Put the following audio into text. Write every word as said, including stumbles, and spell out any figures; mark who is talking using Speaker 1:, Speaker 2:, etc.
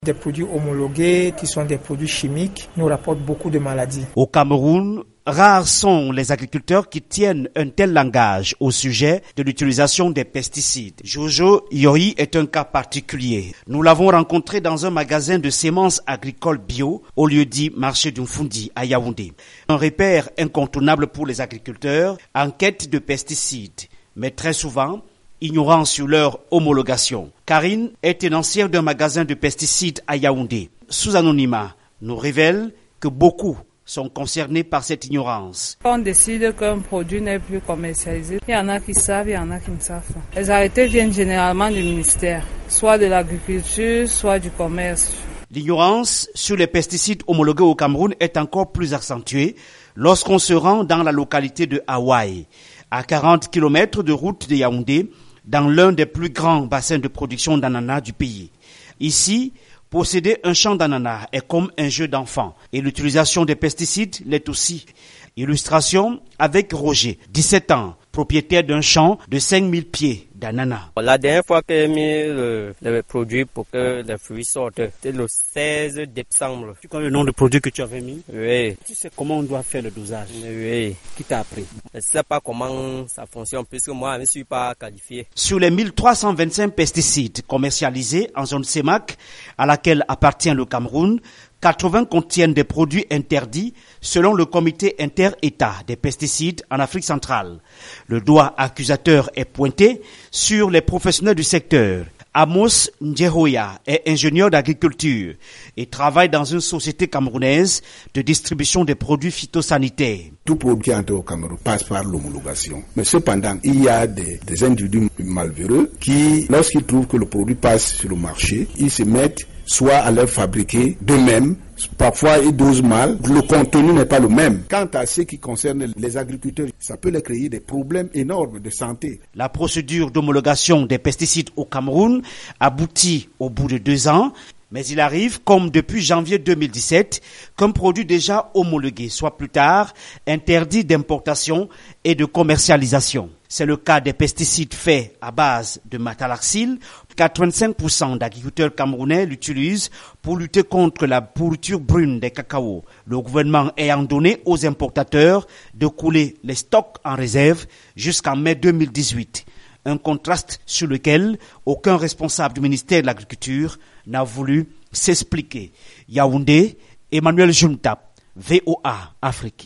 Speaker 1: Des produits homologués qui sont des produits chimiques nous rapportent beaucoup de maladies.
Speaker 2: Au Cameroun, rares sont les agriculteurs qui tiennent un tel langage au sujet de l'utilisation des pesticides. Jojo Yoi est un cas particulier. Nous l'avons rencontré dans un magasin de semences agricoles bio au lieu-dit marché d'Umfundi à Yaoundé. Un repère incontournable pour les agriculteurs en quête de pesticides, mais très souvent ignorant sur leur homologation. Karine est tenancière d'un magasin de pesticides à Yaoundé. Sous anonymat, nous révèle que beaucoup sont concernés par cette ignorance.
Speaker 3: Quand on décide qu'un produit n'est plus commercialisé, il y en a qui savent, il y en a qui ne savent pas. Les arrêtés viennent généralement du ministère, soit de l'agriculture, soit du commerce.
Speaker 2: L'ignorance sur les pesticides homologués au Cameroun est encore plus accentuée lorsqu'on se rend dans la localité de Hawaï, à quarante kilomètres de route de Yaoundé, dans l'un des plus grands bassins de production d'ananas du pays. Ici, posséder un champ d'ananas est comme un jeu d'enfant et l'utilisation des pesticides l'est aussi. Illustration avec Roger, dix-sept ans, propriétaire d'un champ de cinq mille pieds d'ananas.
Speaker 4: La dernière fois que j'ai mis le, le produit pour que les fruits sortent, c'était le seize décembre.
Speaker 2: Tu connais le nom du produit que tu avais mis?
Speaker 4: Oui.
Speaker 2: Tu sais comment on doit faire le dosage?
Speaker 4: Oui.
Speaker 2: Qui t'a appris?
Speaker 4: Je ne sais pas comment ça fonctionne puisque moi, je ne suis pas qualifié.
Speaker 2: Sur les mille trois cent vingt-cinq pesticides commercialisés en zone CEMAC, à laquelle appartient le Cameroun, quatre-vingts contiennent des produits interdits selon le comité inter-État des pesticides en Afrique centrale. Le doigt accusateur est pointé sur les professionnels du secteur. Amos Ndjehoya est ingénieur d'agriculture et travaille dans une société camerounaise de distribution des produits phytosanitaires.
Speaker 5: Tout produit entré au Cameroun passe par l'homologation. Mais cependant, il y a des, des individus malheureux qui, lorsqu'ils trouvent que le produit passe sur le marché, ils se mettent soit à le fabriquer d'eux-mêmes, parfois ils dosent mal, le contenu n'est pas le même. Quant à ce qui concerne les agriculteurs, ça peut leur créer des problèmes énormes de santé.
Speaker 2: La procédure d'homologation des pesticides au Cameroun aboutit au bout de deux ans, mais il arrive, comme depuis janvier deux mille dix-sept, qu'un produit déjà homologué soit plus tard interdit d'importation et de commercialisation. C'est le cas des pesticides faits à base de métalaxyl. quatre-vingt-cinq pour cent d'agriculteurs camerounais l'utilisent pour lutter contre la pourriture brune des cacao. Le gouvernement ayant donné aux importateurs de couler les stocks en réserve jusqu'en mai deux mille dix-huit. Un contraste sur lequel aucun responsable du ministère de l'Agriculture n'a voulu s'expliquer. Yaoundé, Emmanuel Juntap, V O A Afrique.